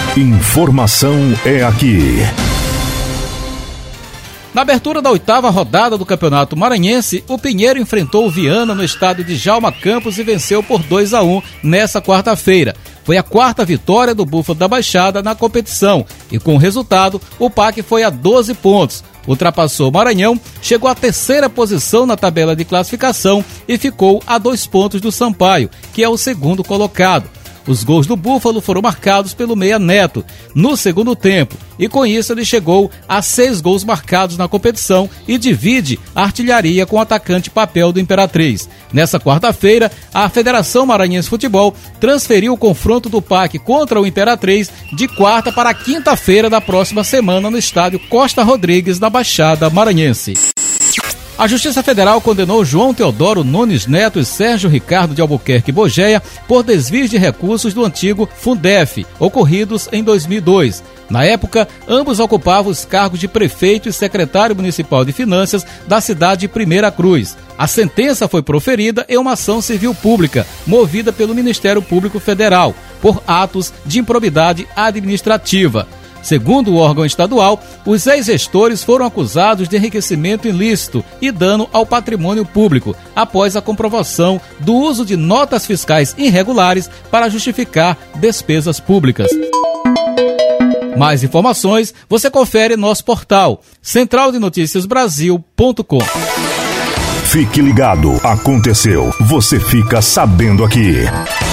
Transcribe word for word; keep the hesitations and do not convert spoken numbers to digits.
Informação é aqui. Na abertura da oitava rodada do Campeonato Maranhense, o Pinheiro enfrentou o Viana no estádio de Djalma Campos e venceu por dois a um nessa quarta-feira. Foi a quarta vitória do Búfalo da Baixada na competição e, com o resultado, o P A C foi a doze pontos. Ultrapassou o Maranhão, chegou à terceira posição na tabela de classificação e ficou a dois pontos do Sampaio, que é o segundo colocado. Os gols do Búfalo foram marcados pelo Meia Neto no segundo tempo e com isso ele chegou a seis gols marcados na competição e divide a artilharia com o atacante Papel do Imperatriz. Nessa quarta-feira, a Federação Maranhense Futebol transferiu o confronto do P A C contra o Imperatriz de quarta para quinta-feira da próxima semana no estádio Costa Rodrigues, na Baixada Maranhense. A Justiça Federal condenou João Teodoro Nunes Neto e Sérgio Ricardo de Albuquerque Bogeia por desvios de recursos do antigo Fundef, ocorridos em dois mil e dois. Na época, ambos ocupavam os cargos de prefeito e secretário municipal de finanças da cidade de Primeira Cruz. A sentença foi proferida em uma ação civil pública, movida pelo Ministério Público Federal, por atos de improbidade administrativa. Segundo o órgão estadual, os ex-gestores foram acusados de enriquecimento ilícito e dano ao patrimônio público, após a comprovação do uso de notas fiscais irregulares para justificar despesas públicas. Mais informações você confere em nosso portal central de notícias brasil ponto com. Fique ligado, aconteceu, você fica sabendo aqui.